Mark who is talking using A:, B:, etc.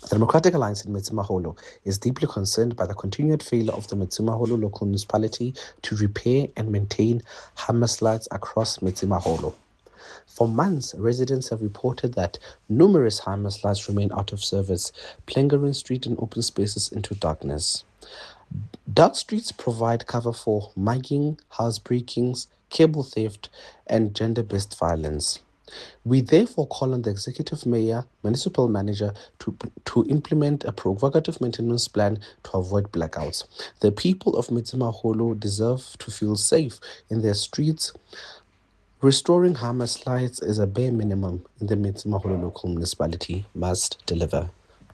A: The Democratic Alliance in Metsimaholo is deeply concerned by the continued failure of the Metsimaholo local municipality to repair and maintain hammerslides across Metsimaholo. For months, residents have reported that numerous hammerslides remain out of service, plunging street and open spaces into darkness. Dark streets provide cover for mugging, housebreakings, cable theft, and gender based violence. We therefore call on the executive mayor, municipal manager to implement a provocative maintenance plan to avoid blackouts. The people of Metsimaholo deserve to feel safe in their streets. Restoring hammer slides is a bare minimum in the Metsimaholo local municipality must deliver.